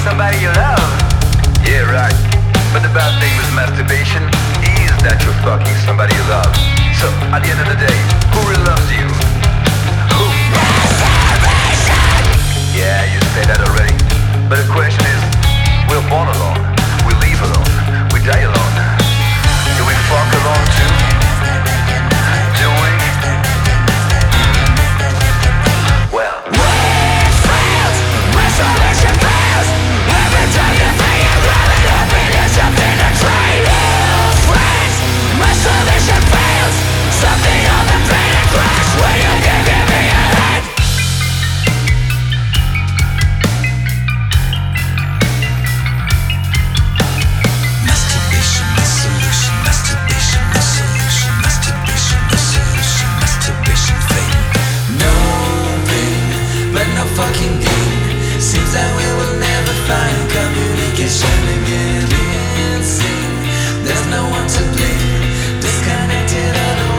somebody you love. Yeah, right. But the bad thing with masturbation is that you're fucking somebody you love. So, at the end of the day, who really loves you? Who? Yeah, you said that already. But the question is, we're born alone, we live alone, we die alone. Do we fuck alone too? Do we? Well, Masturbation fails. Every time you think you're growing up, it's something to try. Friends, masturbation fails. Something on the plane and crash when you give me a hand. Masturbation, the solution. Masturbation, the solution. Masturbation, the solution. Masturbation fading. No pain, but no fucking gain. Seems that we will never find communication again. Insane, there's no one to blame. Disconnected,